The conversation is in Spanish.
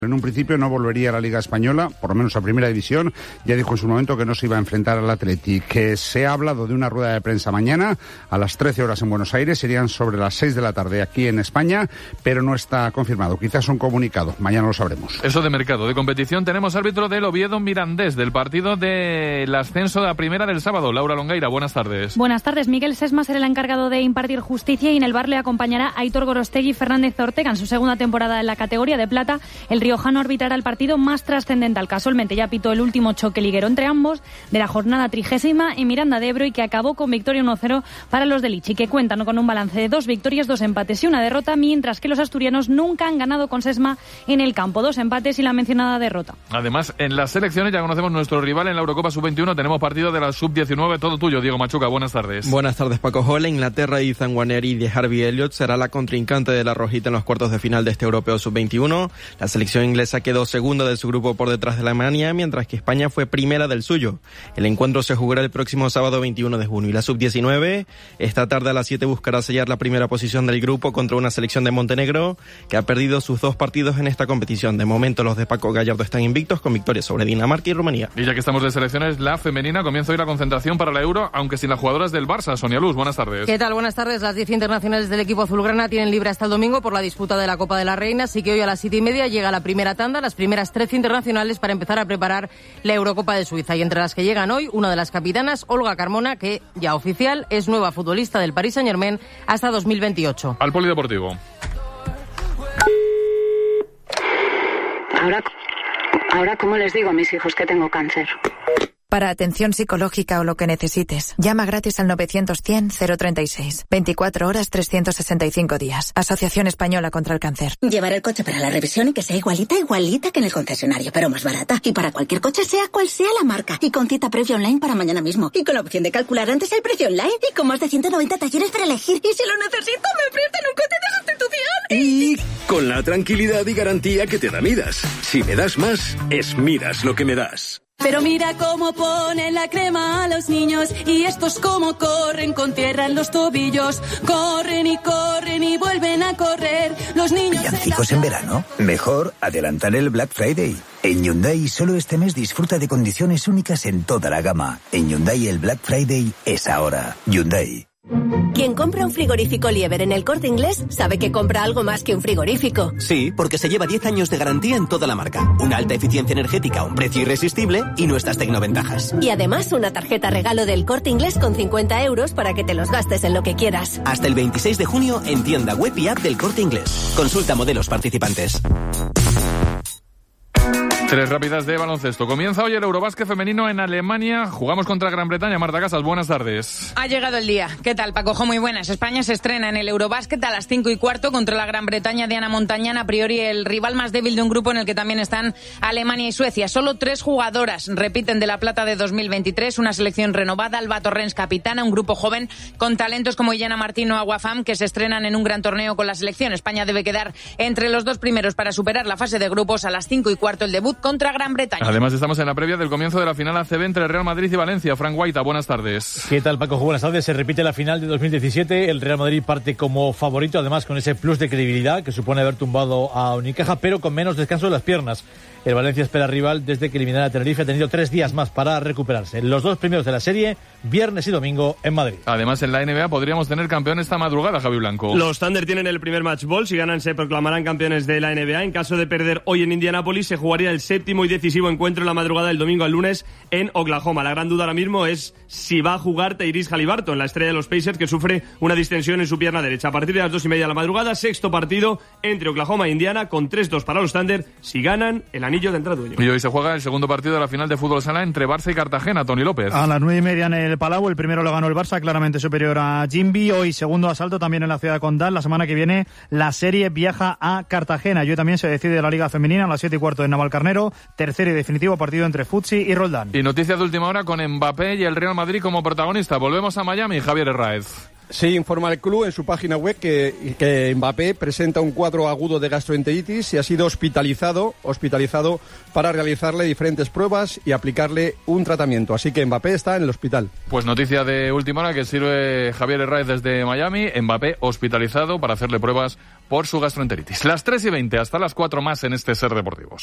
En un principio no volvería a la Liga Española, por lo menos a Primera División. Ya dijo en su momento que no se iba a enfrentar al Athletic. Que se ha hablado de una rueda de prensa mañana a las 13 horas en Buenos Aires. Serían sobre las 6 de la tarde aquí en España, pero no está confirmado. Quizás un comunicado. Mañana lo sabremos. Eso de mercado. De competición tenemos árbitro del Oviedo Mirandés, del partido del ascenso de la Primera del sábado. Laura Longueira, buenas tardes. Buenas tardes. Miguel Sesma será el encargado de impartir justicia y en el VAR le acompañará Aitor Gorostegui y Fernández Ortega en su segunda temporada en la categoría de plata. El riojano arbitrará el partido más trascendental. Casualmente ya pitó el último choque liguero entre ambos de la jornada 30ª en Miranda de Ebro y que acabó con victoria 1-0 para los de Lichi, que cuentan con un balance de 2 victorias, 2 empates y 1 derrota, mientras que los asturianos nunca han ganado con Sesma en el campo. 2 empates y la mencionada derrota. Además, en las selecciones ya conocemos nuestro rival en la Eurocopa Sub-21. Tenemos partido de la Sub-19. Todo tuyo, Diego Machuca. Buenas tardes. Buenas tardes, Paco Hola. Inglaterra y Ethan Nwaneri de Harvey Elliott será la contrincante de la rojita en los cuartos de final de este Europeo Sub-21. La selección inglesa quedó segunda de su grupo por detrás de Alemania, mientras que España fue primera del suyo. El encuentro se jugará el próximo sábado 21 de junio. Y la Sub-19, esta tarde a las 7 buscará sellar la primera posición del grupo contra una selección de Montenegro que ha perdido sus 2 partidos en esta competición. De momento los de Paco Gallardo están invictos con victorias sobre Dinamarca y Rumanía. Y ya que estamos de selecciones, la femenina comienza hoy la concentración para la Euro, aunque sin las jugadoras del Barça. Sonia Luz, buenas tardes. ¿Qué tal? Buenas tardes. Las 10 internacionales del equipo azulgrana tienen libre hasta el domingo por la disputa de la Copa de la Reina, así que hoy a las 7:30 llega la primera tanda, las primeras 13 internacionales para empezar a preparar la Eurocopa de Suiza. Y entre las que llegan hoy, una de las capitanas, Olga Carmona, que ya oficial es nueva futbolista del Paris Saint-Germain hasta 2028. Al Polideportivo. Ahora, ¿cómo les digo a mis hijos que tengo cáncer? Para atención psicológica o lo que necesites, llama gratis al 900-100-036. 24 horas, 365 días. Asociación Española contra el Cáncer. Llevar el coche para la revisión y que sea igualita que en el concesionario, pero más barata. Y para cualquier coche, sea cual sea la marca. Y con cita previa online para mañana mismo. Y con la opción de calcular antes el precio online. Y con más de 190 talleres para elegir. Y si lo necesito, me prestan un coche de sustitución. Y con la tranquilidad y garantía que te da Midas. Si me das más, es Midas lo que me das. Pero mira cómo ponen la crema a los niños y estos cómo corren con tierra en los tobillos. Corren y vuelven a correr. Los niños... ¿Villancicos en verano? Mejor adelantar el Black Friday. En Hyundai solo este mes disfruta de condiciones únicas en toda la gama. En Hyundai el Black Friday es ahora. Hyundai. Quien compra un frigorífico Lieber en El Corte Inglés sabe que compra algo más que un frigorífico. Sí, porque se lleva 10 años de garantía en toda la marca, una alta eficiencia energética, un precio irresistible y nuestras tecnoventajas. Y además una tarjeta regalo del Corte Inglés con 50 euros para que te los gastes en lo que quieras. Hasta el 26 de junio en tienda web y app del Corte Inglés. Consulta modelos participantes. 3 rápidas de baloncesto. Comienza hoy el Eurobásquet femenino en Alemania. Jugamos contra Gran Bretaña. Marta Casas, buenas tardes. Ha llegado el día. ¿Qué tal, Paco? Muy buenas. España se estrena en el Eurobásquet a las 5:15 contra la Gran Bretaña de Ana Montañán. A priori el rival más débil de un grupo en el que también están Alemania y Suecia. Solo 3 jugadoras repiten de la plata de 2023. Una selección renovada. Alba Torrens, capitana. Un grupo joven con talentos como Illana Martín o Aguafam que se estrenan en un gran torneo con la selección. España debe quedar entre los 2 primeros para superar la fase de grupos. A las 5:15 el debut contra Gran Bretaña. Además estamos en la previa del comienzo de la final ACB entre Real Madrid y Valencia. Frank Guaita, buenas tardes. ¿Qué tal, Paco? Buenas tardes. Se repite la final de 2017. El Real Madrid parte como favorito, además con ese plus de credibilidad que supone haber tumbado a Unicaja, pero con menos descanso de las piernas. El Valencia espera rival desde que eliminara a Tenerife. Ha tenido 3 días más para recuperarse. Los 2 primeros de la serie, viernes y domingo en Madrid. Además, en la NBA podríamos tener campeón esta madrugada, Javi Blanco. Los Thunder tienen el primer match ball. Si ganan, se proclamarán campeones de la NBA. En caso de perder hoy en Indianápolis, se jugaría el 7º y decisivo encuentro en la madrugada del domingo al lunes en Oklahoma. La gran duda ahora mismo es si va a jugar Tyrese Haliburton, la estrella de los Pacers, que sufre una distensión en su pierna derecha. A partir de las 2:30 de la madrugada, 6º partido entre Oklahoma e Indiana, con 3-2 para los Thunder. Si ganan, el anillo de entrada. Y hoy se juega el segundo partido de la final de fútbol sala entre Barça y Cartagena. Toni López. A las 9:30 en el Palau. El primero lo ganó el Barça, claramente superior a Jimby. Hoy segundo asalto también en la ciudad de Condal. La semana que viene la serie viaja a Cartagena. Y hoy también se decide la Liga Femenina a las 7:15 en Navalcarnero. Tercer y definitivo partido entre Futsi y Roldán. Y noticias de última hora con Mbappé y el Real Madrid como protagonista. Volvemos a Miami, Javier Herráez. Sí, informa el club en su página web que Mbappé presenta un cuadro agudo de gastroenteritis y ha sido hospitalizado para realizarle diferentes pruebas y aplicarle un tratamiento. Así que Mbappé está en el hospital. Pues noticia de última hora que sirve Javier Herráez desde Miami. Mbappé hospitalizado para hacerle pruebas por su gastroenteritis. Las 3:20, hasta las 4 más en este Ser Deportivos.